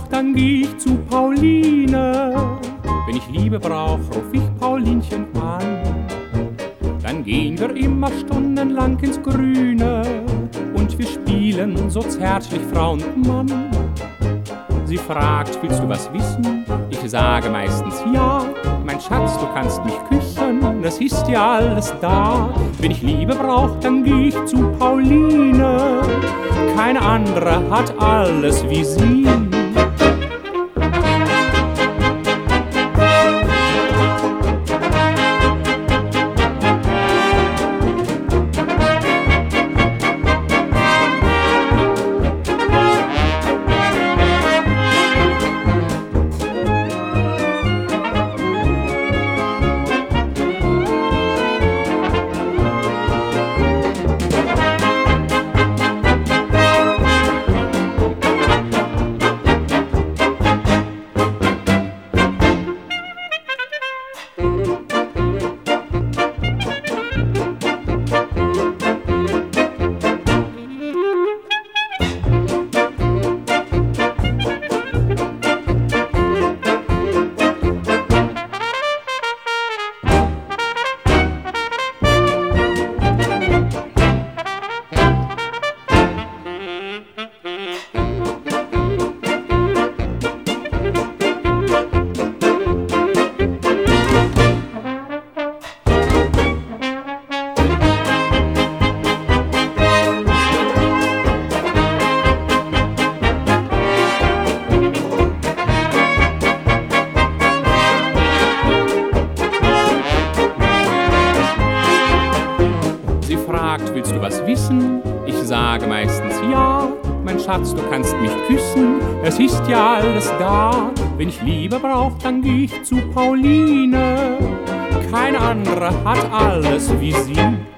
brauch, dann geh ich zu Pauline. Wenn ich Liebe brauch, ruf ich Paulinchen an. Dann gehen wir immer stundenlang ins Grüne und wir spielen so zärtlich Frau und Mann. Sie fragt, willst du was wissen? Ich sage meistens ja. Mein Schatz, du kannst mich küssen, es ist ja alles da. Wenn ich Liebe brauch, dann geh ich zu Pauline. Keine andere hat alles wie sie. Sie fragt, willst du was wissen? Ich sage meistens ja. Mein Schatz, du kannst mich küssen, es ist ja alles da. Wenn ich Liebe brauch, dann geh ich zu Pauline. Keine andere hat alles wie sie.